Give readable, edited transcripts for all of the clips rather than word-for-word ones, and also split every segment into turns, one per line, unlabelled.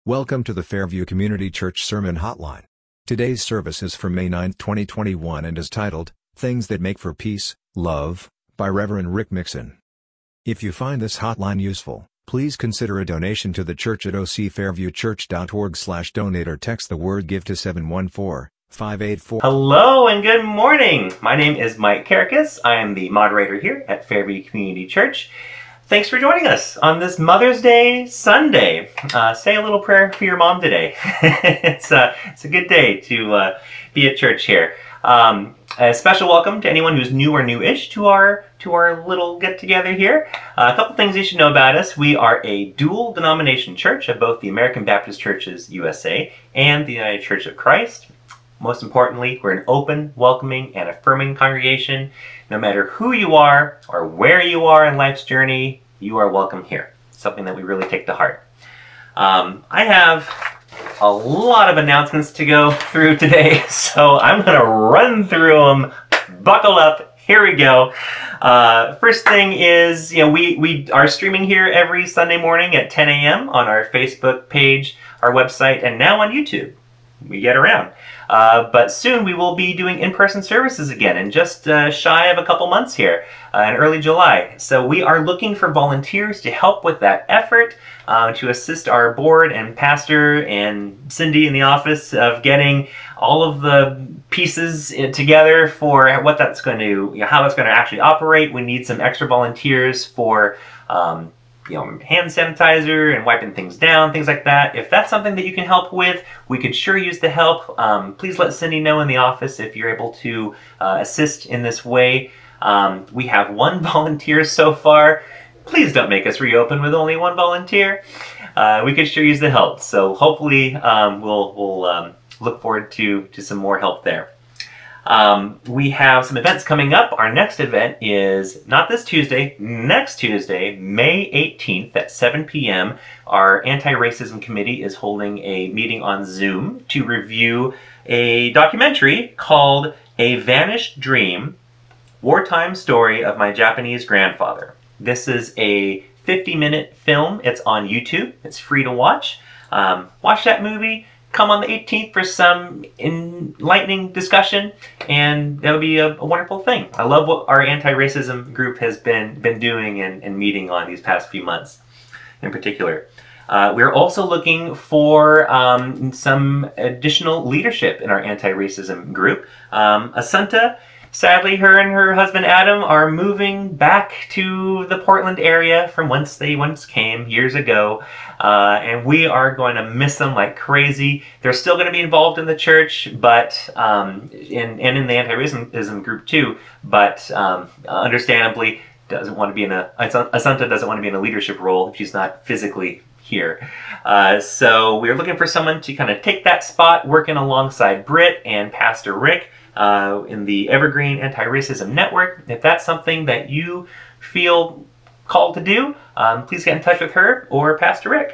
Welcome to the Fairview Community Church Sermon Hotline. Today's service is for May 9, 2021 and is titled, Things That Make for Peace, Love, by Reverend Rick Mixon. If you find this hotline useful, please consider a donation to the church at ocfairviewchurch.org/donate or text the word GIVE to 714-584.
Hello and good morning. My name is Mike Karakis. I am the moderator here at Fairview Community Church. Thanks for joining us on this Mother's Day Sunday. Say a little prayer for your mom today. It's a good day to be at church here. A special welcome to anyone who's new or new-ish to our little get-together here. A couple things you should know about us. We are a dual denomination church of both the American Baptist Churches USA and the United Church of Christ. Most importantly, we're an open, welcoming, and affirming congregation. No matter who you are or where you are in life's journey, you are welcome here. Something that we really take to heart. I have a lot of announcements to go through today, so I'm going to run through them. Buckle up. Here we go. First thing is, we are streaming here every Sunday morning at 10 a.m. on our Facebook page, our website, and now on YouTube. We get around. But soon we will be doing in-person services again in just shy of a couple months here in early July. So we are looking for volunteers to help with that effort, to assist our board and pastor and Cindy in the office of getting all of the pieces together for what that's going to, how that's going to actually operate. We need some extra volunteers for hand sanitizer and wiping things down, things like that. If that's something that you can help with, we could sure use the help. Please let Cindy know in the office if you're able to assist in this way. We have one volunteer so far. Please don't make us reopen with only one volunteer. We could sure use the help. So hopefully we'll look forward to some more help there. We have some events coming up. Our next event is not this Tuesday, next Tuesday, May 18th at 7 p.m. Our Anti-Racism Committee is holding a meeting on Zoom to review a documentary called A Vanished Dream, Wartime Story of My Japanese Grandfather. This is a 50-minute film. It's on YouTube. It's free to watch. Watch that movie. Come on the 18th for some enlightening discussion, and that'll be a wonderful thing. I love what our anti-racism group has been doing and meeting on these past few months in particular. We're also looking for some additional leadership in our anti-racism group. Assunta, sadly, her and her husband Adam are moving back to the Portland area from whence they once came years ago. And we are going to miss them like crazy. They're still going to be involved in the church, but and in the anti-racism group too. But understandably, doesn't want to be Assunta doesn't want to be in a leadership role if she's not physically here. So we're looking for someone to kind of take that spot, working alongside Britt and Pastor Rick in the Evergreen Anti-Racism Network. If that's something that you feel called to do, please get in touch with her or Pastor Rick.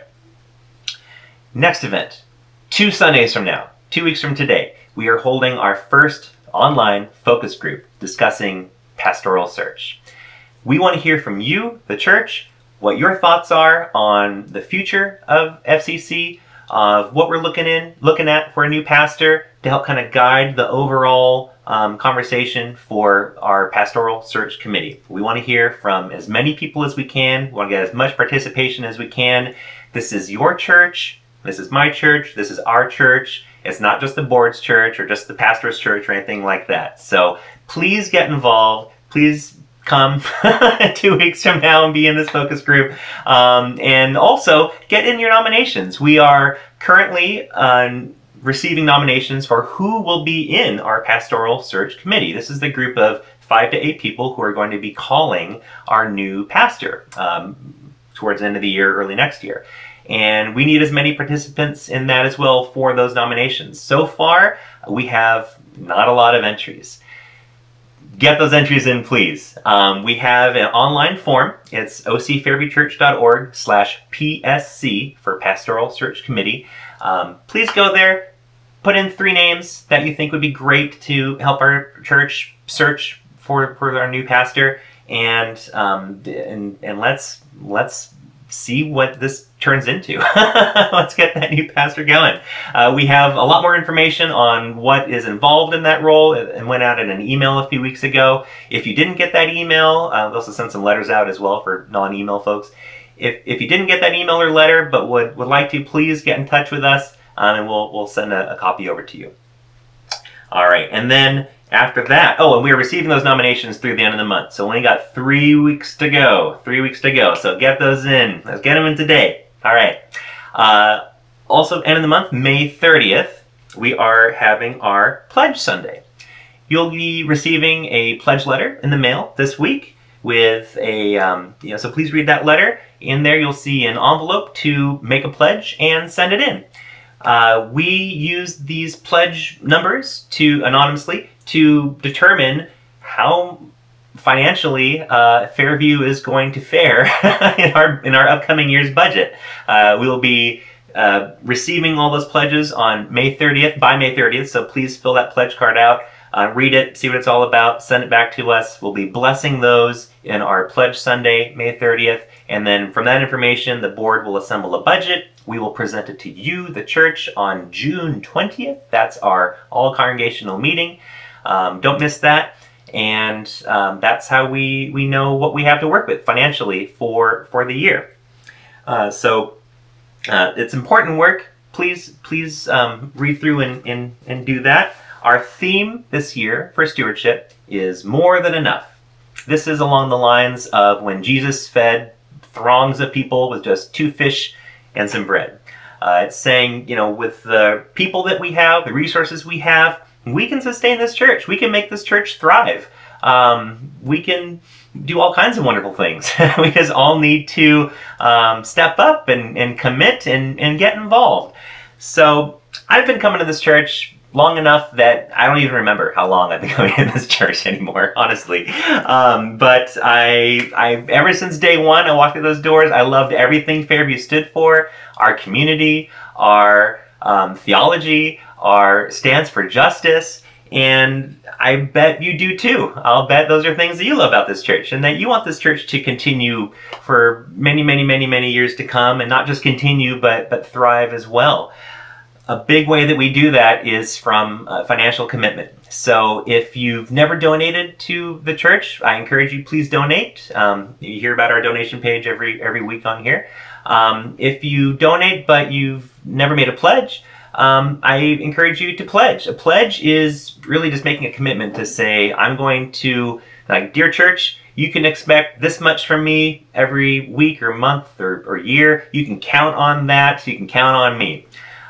Next event, 2 Sundays from now, 2 weeks from today, we are holding our first online focus group discussing pastoral search. We want to hear from you, the church, what your thoughts are on the future of FCC, of what we're looking at for a new pastor to help kind of guide the overall conversation for our pastoral search committee. We want to hear from as many people as we can. We want to get as much participation as we can. This is your church. This is my church. This is our church. It's not just the board's church or just the pastor's church or anything like that. So please get involved. Please come 2 weeks from now and be in this focus group. And also get in your nominations. We are currently receiving nominations for who will be in our pastoral search committee. This is the group of 5 to 8 people who are going to be calling our new pastor towards the end of the year, early next year. And we need as many participants in that as well for those nominations. So far, we have not a lot of entries. Get those entries in, please. We have an online form. It's ocfairviewchurch.org/PSC for Pastoral Search Committee. Please go there, put in 3 names that you think would be great to help our church search for our new pastor, and let's see what this turns into. Let's get that new pastor going. We have a lot more information on what is involved in that role. It went out in an email a few weeks ago. If you didn't get that email, we also sent some letters out as well for non-email folks. If you didn't get that email or letter but would like to, please get in touch with us, and we'll send a copy over to you. All right, and then after that, and we are receiving those nominations through the end of the month. So we only got 3 weeks to go. 3 weeks to go. So get those in. Let's get them in today. All right. Also, end of the month, May 30th, we are having our Pledge Sunday. You'll be receiving a pledge letter in the mail this week with a, so please read that letter. In there, you'll see an envelope to make a pledge and send it in. We use these pledge numbers anonymously to determine how financially Fairview is going to fare in our upcoming year's budget. We will be receiving all those pledges on May 30th, by May 30th, so please fill that pledge card out, read it, see what it's all about, send it back to us. We'll be blessing those in our Pledge Sunday, May 30th, and then from that information, the board will assemble a budget. We will present it to you, the church, on June 20th. That's our all-congregational meeting. Don't miss that. And that's how we know what we have to work with financially for the year. So it's important work. Please read through and do that. Our theme this year for stewardship is more than enough. This is along the lines of when Jesus fed throngs of people with just 2 fish and some bread. It's saying, with the people that we have, the resources we have, we can sustain this church. We can make this church thrive. We can do all kinds of wonderful things. We just all need to step up and commit and get involved. So I've been coming to this church long enough that I don't even remember how long I've been coming to this church anymore, honestly. But I ever since day one, I walked through those doors. I loved everything Fairview stood for, our community, our theology, our stance for justice, and I bet you do too. I'll bet those are things that you love about this church and that you want this church to continue for many, many, many, many years to come, and not just continue, but thrive as well. A big way that we do that is from financial commitment. So if you've never donated to the church, I encourage you, please donate. You hear about our donation page every week on here. If you donate but you've never made a pledge, I encourage you to pledge. A pledge is really just making a commitment to say, I'm going to, dear church, you can expect this much from me every week or month or year. You can count on that. So you can count on me.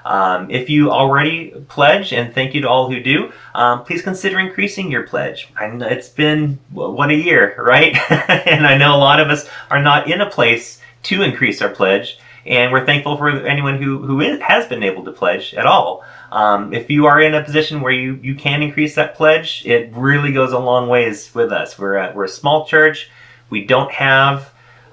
If you already pledge, and thank you to all who do, please consider increasing your pledge. I know it's been, what, a year, right? And I know a lot of us are not in a place to increase our pledge, and we're thankful for anyone who has been able to pledge at all. If you are in a position where you can increase that pledge, it really goes a long ways with us. We're a small church. We don't have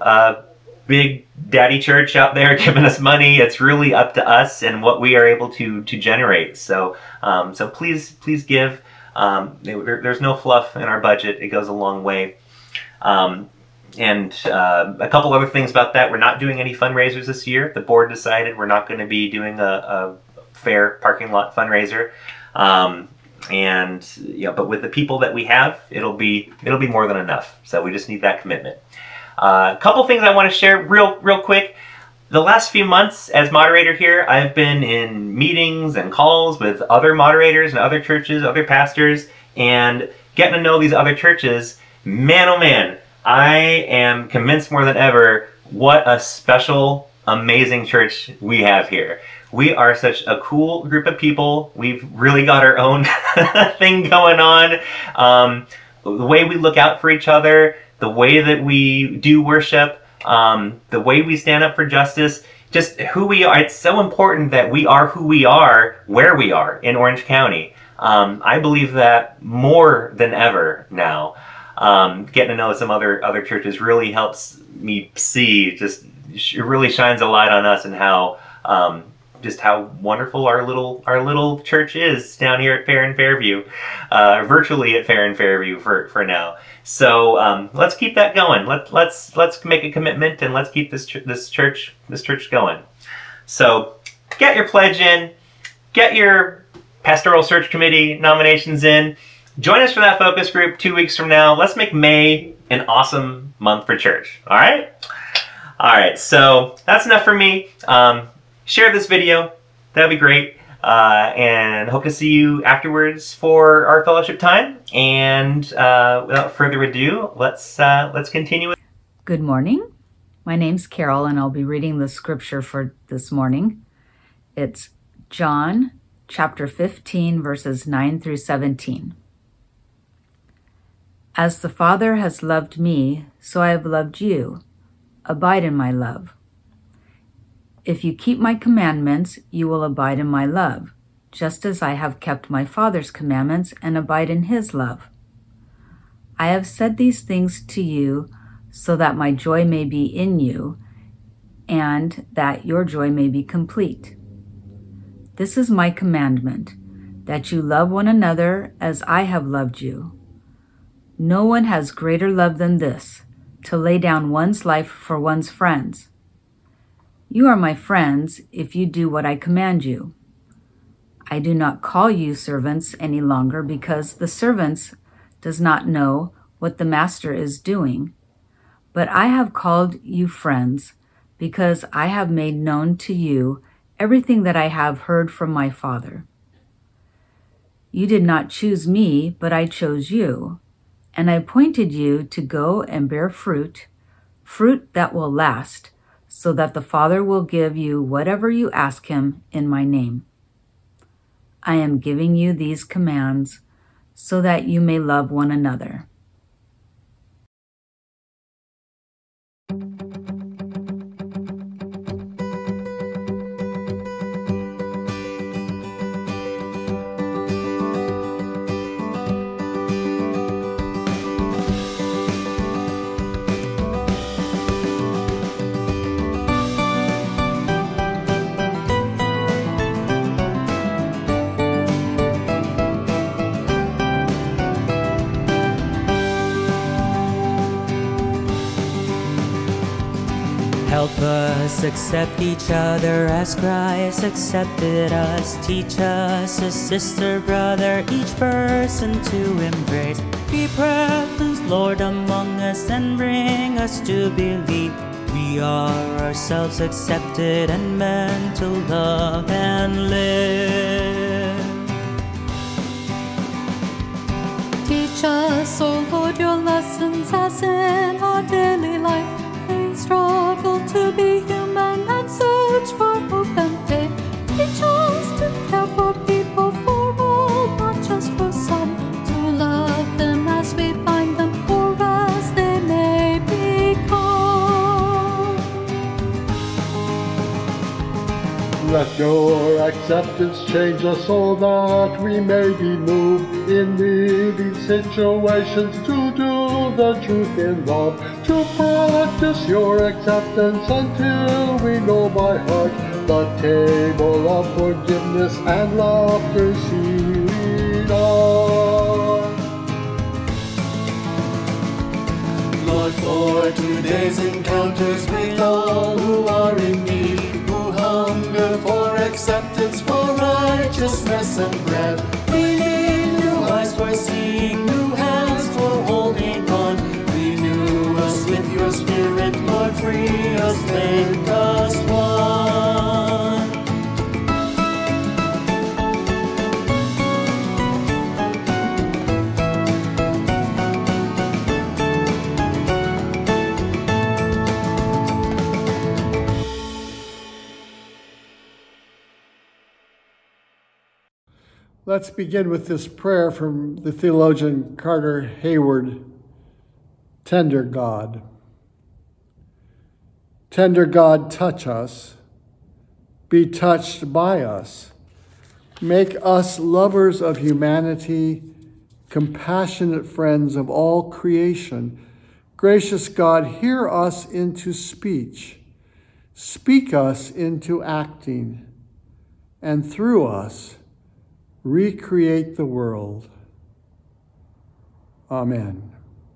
big daddy church out there giving us money. It's really up to us and what we are able to generate. So please give. There's no fluff in our budget. It goes a long way. And a couple other things about that. We're not doing any fundraisers this year. The board decided we're not going to be doing a fair parking lot fundraiser. But with the people that we have, it'll be more than enough. So we just need that commitment. A couple things I want to share real quick. The last few months as moderator here, I've been in meetings and calls with other moderators and other churches, other pastors, and getting to know these other churches. Man, oh man, I am convinced more than ever what a special, amazing church we have here. We are such a cool group of people. We've really got our own thing going on. The way we look out for each other, the way that we do worship, the way we stand up for justice, just who we are. It's so important that we are who we are, where we are in Orange County. I believe that more than ever now. Getting to know some other churches really helps me see, it really shines a light on us and how just how wonderful our little church is down here at Fair and Fairview, virtually at Fair and Fairview for now. So let's keep that going. Let's make a commitment and let's keep this church going. So get your pledge in, get your pastoral search committee nominations in. Join us for that focus group 2 weeks from now. Let's make May an awesome month for church. All right? All right, so that's enough for me. Share this video. That would be great. And hope to see you afterwards for our fellowship time. And without further ado, let's continue.
Good morning. My name's Carol, and I'll be reading the scripture for this morning. It's John chapter 15, verses 9 through 17. As the Father has loved me, so I have loved you. Abide in my love. If you keep my commandments, you will abide in my love, just as I have kept my Father's commandments and abide in his love. I have said these things to you so that my joy may be in you and that your joy may be complete. This is my commandment, that you love one another as I have loved you. No one has greater love than this, to lay down one's life for one's friends. You are my friends if you do what I command you. I do not call you servants any longer because the servant does not know what the master is doing. But I have called you friends because I have made known to you everything that I have heard from my Father. You did not choose me, but I chose you, and I appointed you to go and bear fruit that will last, so that the Father will give you whatever you ask him in my name. I am giving you these commands so that you may love one another.
Help us accept each other as Christ accepted us. Teach us, a sister, brother, each person to embrace. Be present, Lord, among us and bring us to believe we are ourselves accepted and meant to love and live.
Teach us, O Lord, your lessons as in our daily life. Struggle to be human and search for hope and faith. Teach us to care for people, for all, not just for some. To love them as we find them, or as they may become.
Let your acceptance change us so that we may be moved in needy situations to do the truth in love. To practice your acceptance until we know by heart the table of forgiveness and laughter seated on.
Lord, for today's encounters with all who are in need, who hunger for acceptance, for righteousness and bread. We need new eyes for seeing, new hands for holding on. Renew us with your Spirit, Lord, free us, make us one.
Let's begin with this prayer from the theologian Carter Hayward. Tender God. Tender God, touch us. Be touched by us. Make us lovers of humanity, compassionate friends of all creation. Gracious God, hear us into speech. Speak us into acting. and through us recreate the world. Amen.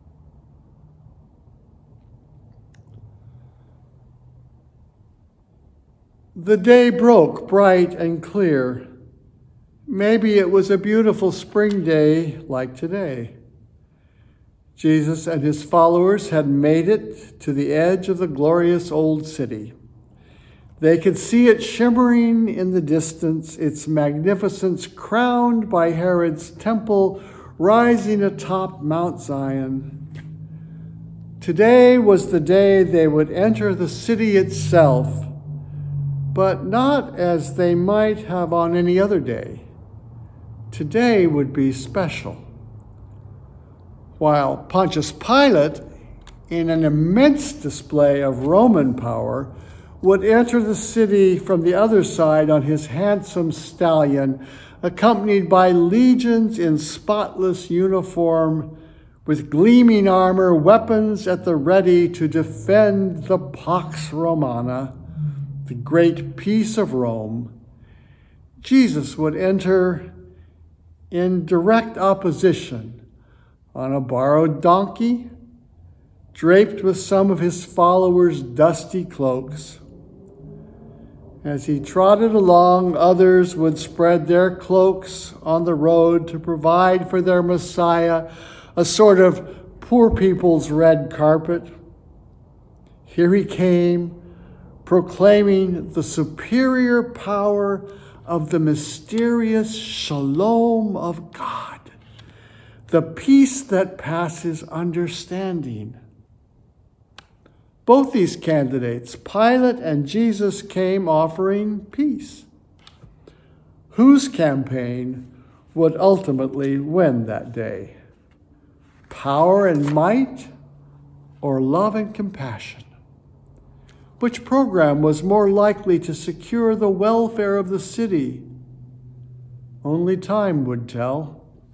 The day broke bright and clear. Maybe it was a beautiful spring day like today. Jesus and his followers had made it to the edge of the glorious old city. They could see it shimmering in the distance, its magnificence crowned by Herod's temple rising atop Mount Zion. Today was the day they would enter the city itself, but not as they might have on any other day. Today would be special. While Pontius Pilate, in an immense display of Roman power, would enter the city from the other side on his handsome stallion, accompanied by legions in spotless uniform, with gleaming armor, weapons at the ready to defend the Pax Romana, the great peace of Rome. Jesus would enter in direct opposition on a borrowed donkey, draped with some of his followers' dusty cloaks. As he trotted along, others would spread their cloaks on the road to provide for their Messiah a sort of poor people's red carpet. Here he came, proclaiming the superior power of the mysterious shalom of God, the peace that passes understanding. Both these candidates, Pilate and Jesus, came offering peace. Whose campaign would ultimately win that day? Power and might, or love and compassion? Which program was more likely to secure the welfare of the city? Only time would tell.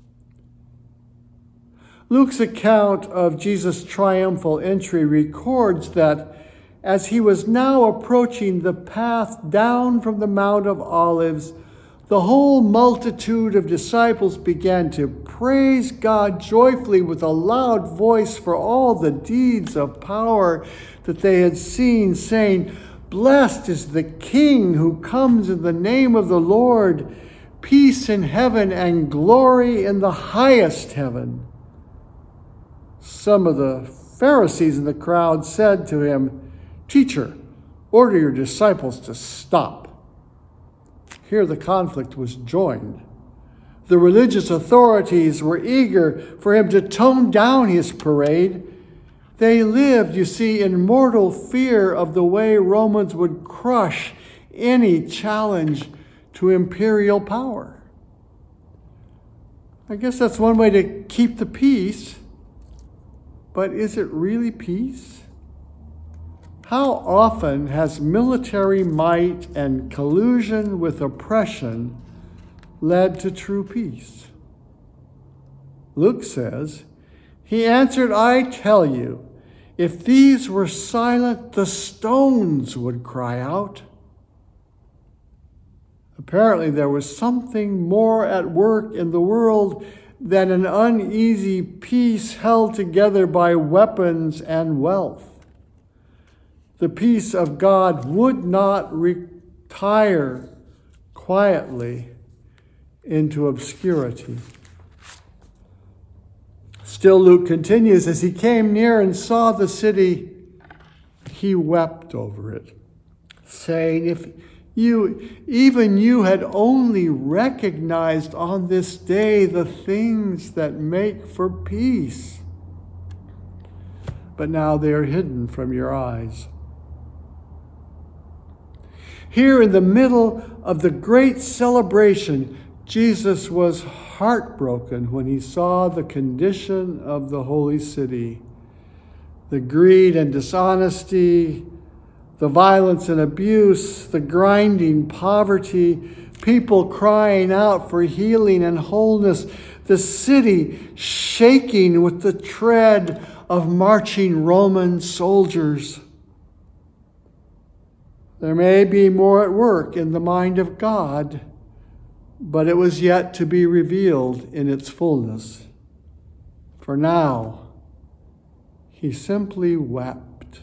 Luke's account of Jesus' triumphal entry records that as he was now approaching the path down from the Mount of Olives, the whole multitude of disciples began to praise God joyfully with a loud voice for all the deeds of power that they had seen, saying, "Blessed is the King who comes in the name of the Lord, peace in heaven and glory in the highest heaven." Some of the Pharisees in the crowd said to him, "Teacher, order your disciples to stop." Here the conflict was joined. The religious authorities were eager for him to tone down his parade. They lived, you see, in mortal fear of the way Romans would crush any challenge to imperial power. I guess that's one way to keep the peace. But is it really peace? How often has military might and collusion with oppression led to true peace? Luke says, "He answered, 'I tell you, if these were silent, the stones would cry out.'" Apparently, there was something more at work in the world than an uneasy peace held together by weapons and wealth. The peace of God would not retire quietly into obscurity. Still, Luke continues, as he came near and saw the city, he wept over it, saying, "If even you had only recognized on this day the things that make for peace. But now they are hidden from your eyes." Here in the middle of the great celebration, Jesus was heartbroken when he saw the condition of the holy city, the greed and dishonesty, the violence and abuse, the grinding poverty, people crying out for healing and wholeness, the city shaking with the tread of marching Roman soldiers. There may be more at work in the mind of God, but it was yet to be revealed in its fullness. For now, he simply wept.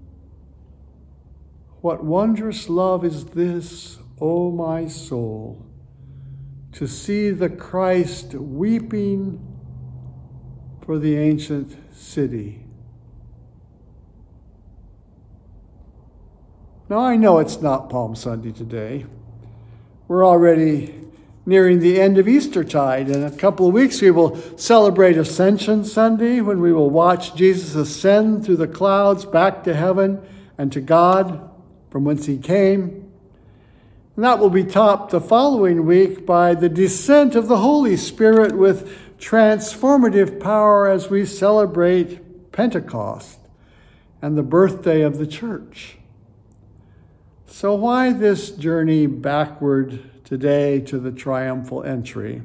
What wondrous love is this, O my soul, to see the Christ weeping for the ancient city. Now, I know it's not Palm Sunday today. We're already nearing the end of Eastertide. In a couple of weeks, we will celebrate Ascension Sunday, when we will watch Jesus ascend through the clouds back to heaven and to God, from whence he came. And that will be topped the following week by the descent of the Holy Spirit with transformative power as we celebrate Pentecost and the birthday of the church. So why this journey backward today to the triumphal entry?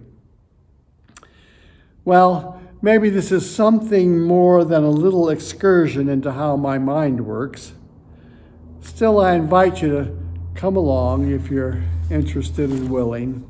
Well, maybe this is something more than a little excursion into how my mind works. Still, I invite you to come along if you're interested and willing.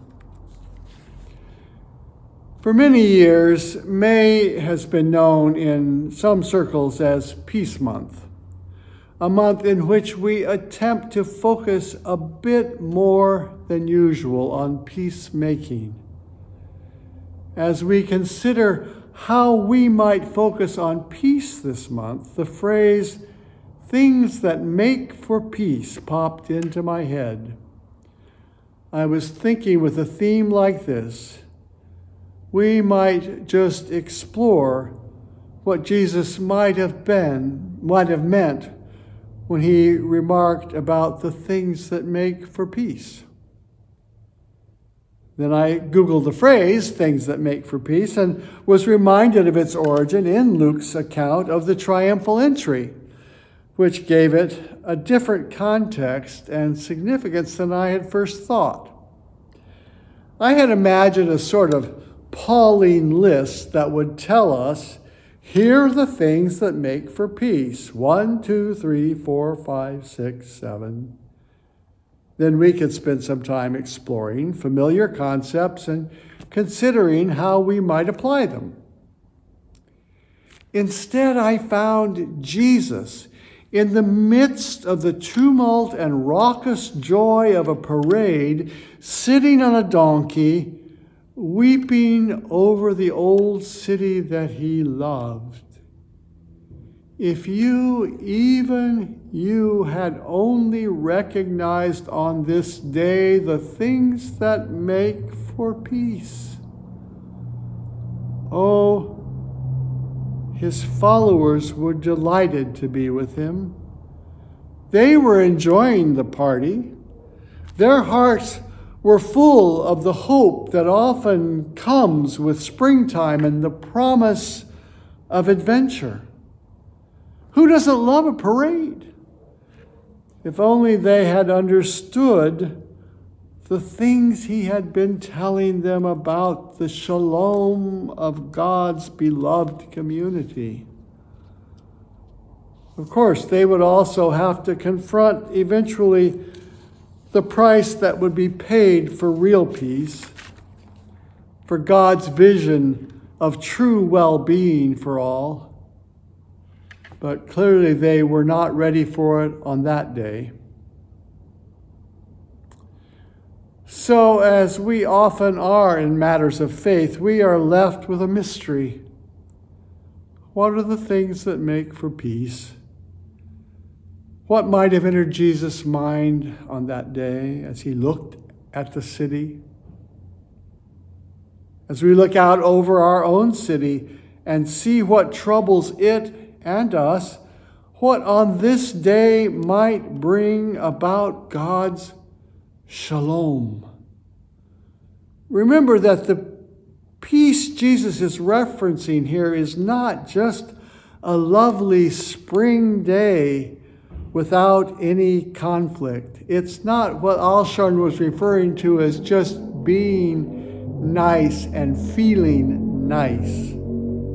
For many years, May has been known in some circles as Peace Month, a month in which we attempt to focus a bit more than usual on peacemaking. As we consider how we might focus on peace this month, the phrase, "things that make for peace," popped into my head. I was thinking, with a theme like this, we might just explore what Jesus might have meant when he remarked about the things that make for peace. Then I Googled the phrase, "things that make for peace," and was reminded of its origin in Luke's account of the triumphal entry, which gave it a different context and significance than I had first thought. I had imagined a sort of Pauline list that would tell us, here are the things that make for peace. 1, 2, 3, 4, 5, 6, 7. Then we could spend some time exploring familiar concepts and considering how we might apply them. Instead, I found Jesus in the midst of the tumult and raucous joy of a parade, sitting on a donkey, weeping over the old city that he loved. If you, even you, had only recognized on this day the things that make for peace. Oh, his followers were delighted to be with him. They were enjoying the party. Their hearts were full of the hope that often comes with springtime and the promise of adventure. Who doesn't love a parade? If only they had understood the things he had been telling them about the shalom of God's beloved community. Of course, they would also have to confront eventually the price that would be paid for real peace, for God's vision of true well-being for all. But clearly they were not ready for it on that day. So, as we often are in matters of faith, we are left with a mystery. What are the things that make for peace? What might have entered Jesus' mind on that day as he looked at the city? As we look out over our own city and see what troubles it and us, what on this day might bring about God's shalom. Remember that the peace Jesus is referencing here is not just a lovely spring day without any conflict. It's not what Alshon was referring to as just being nice and feeling nice.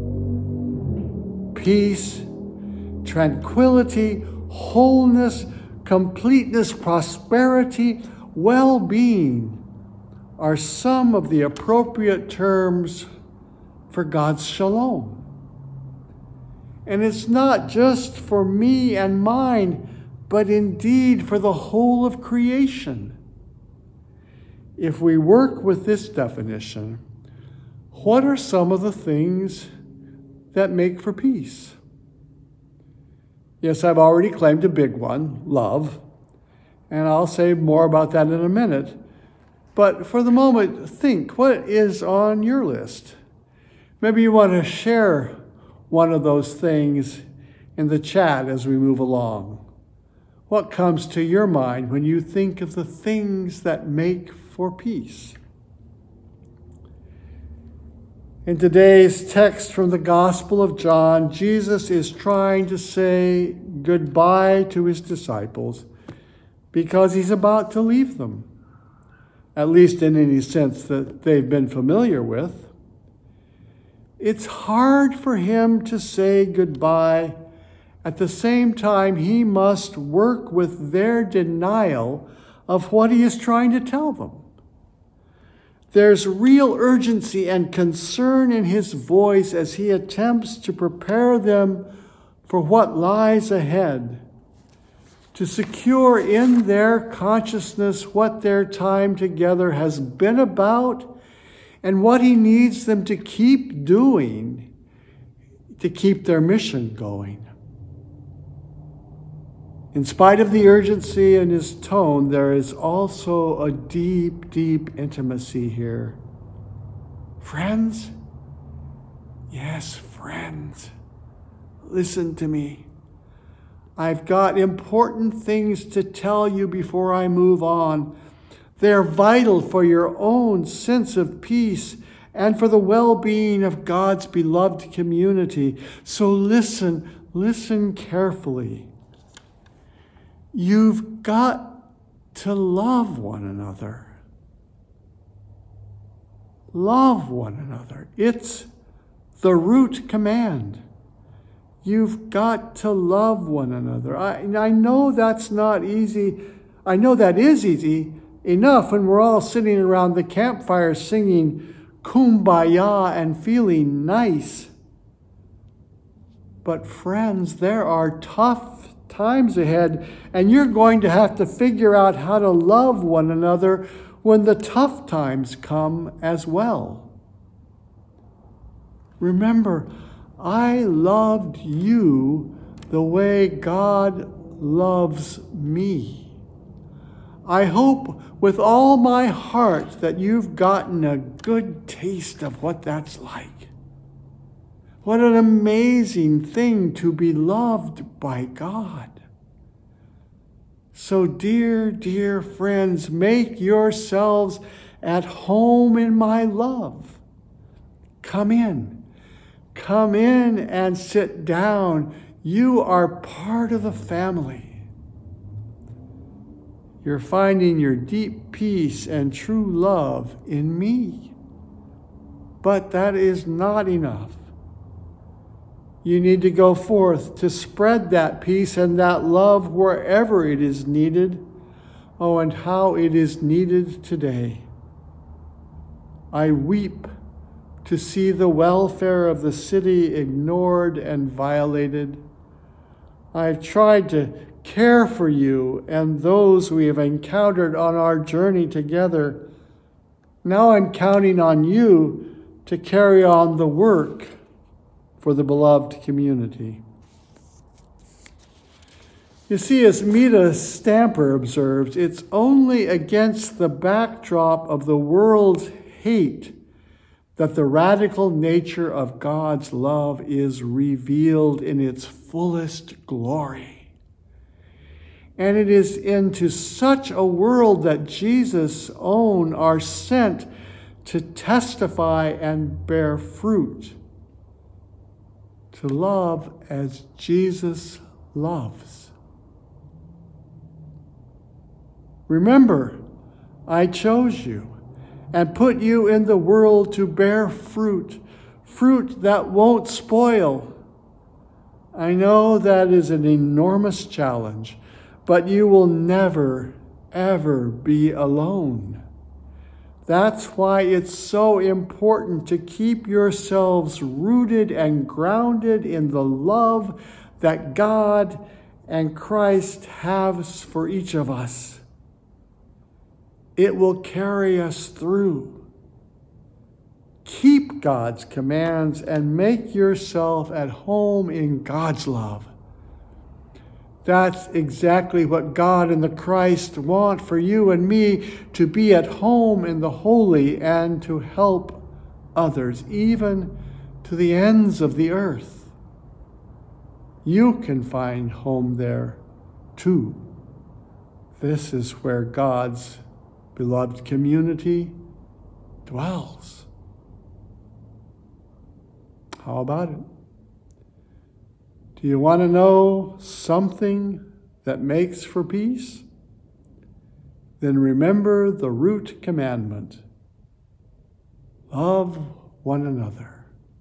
Peace, tranquility, wholeness, completeness, prosperity, well-being are some of the appropriate terms for God's shalom. And it's not just for me and mine, but indeed for the whole of creation. If we work with this definition, what are some of the things that make for peace? Yes, I've already claimed a big one, love, and I'll say more about that in a minute. But for the moment, think, what is on your list? Maybe you want to share one of those things in the chat as we move along. What comes to your mind when you think of the things that make for peace? In today's text from the Gospel of John, Jesus is trying to say goodbye to his disciples because he's about to leave them, at least in any sense that they've been familiar with. It's hard for him to say goodbye. At the same time, he must work with their denial of what he is trying to tell them. There's real urgency and concern in his voice as he attempts to prepare them for what lies ahead, to secure in their consciousness what their time together has been about and what he needs them to keep doing to keep their mission going. In spite of the urgency in his tone, there is also a deep, deep intimacy here. Friends? Yes, friends. Listen to me. I've got important things to tell you before I move on. They're vital for your own sense of peace and for the well-being of God's beloved community. So listen carefully. You've got to love one another. Love one another. It's the root command. You've got to love one another. I know that's not easy. I know that is easy enough when we're all sitting around the campfire singing Kumbaya and feeling nice. But friends, there are tough times ahead, and you're going to have to figure out how to love one another when the tough times come as well. Remember, I loved you the way God loves me. I hope with all my heart that you've gotten a good taste of what that's like. What an amazing thing to be loved by God. So dear, dear friends, make yourselves at home in my love. Come in and sit down. You are part of the family. You're finding your deep peace and true love in me. But that is not enough. You need to go forth to spread that peace and that love wherever it is needed. Oh, and how it is needed today. I weep to see the welfare of the city ignored and violated. I've tried to care for you and those we have encountered on our journey together. Now I'm counting on you to carry on the work for the beloved community. You see, as Meta Stamper observes, it's only against the backdrop of the world's hate that the radical nature of God's love is revealed in its fullest glory. And it is into such a world that Jesus' own are sent to testify and bear fruit, to love as Jesus loves. Remember, I chose you and put you in the world to bear fruit, fruit that won't spoil. I know that is an enormous challenge, but you will never, ever be alone. That's why it's so important to keep yourselves rooted and grounded in the love that God and Christ has for each of us. It will carry us through. Keep God's commands and make yourself at home in God's love. That's exactly what God and the Christ want for you and me, to be at home in the holy and to help others, even to the ends of the earth. You can find home there too. This is where God's beloved community dwells. How about it? Do you want to know something that makes for peace? Then remember the root commandment: love one another.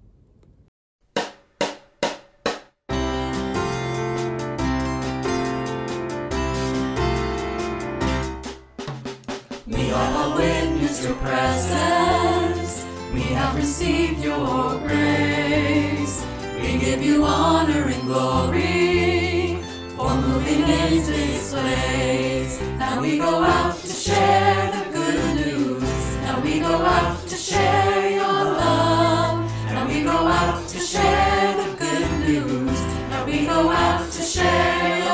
We are a witness to your presence. We have received your grace. We give you honor and glory for moving into this place. Now we go out to share the good news. Now we go out to share your love. Now we go out to share the good news. Now we go out to share your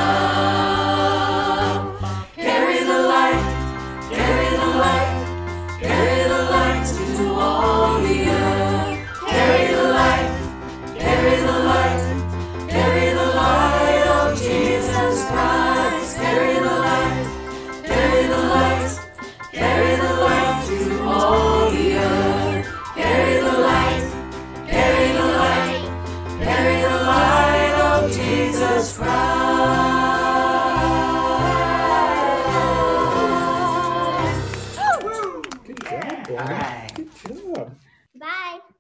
love. Carry the light, carry the light, carry the light to all the earth. Carry the light. Carry the light of Jesus Christ. Carry the light, carry the light, carry the light to all the earth. Carry the light, carry the light, carry the light of Jesus Christ.
Good job, boy.
All right.
Good job.
Bye.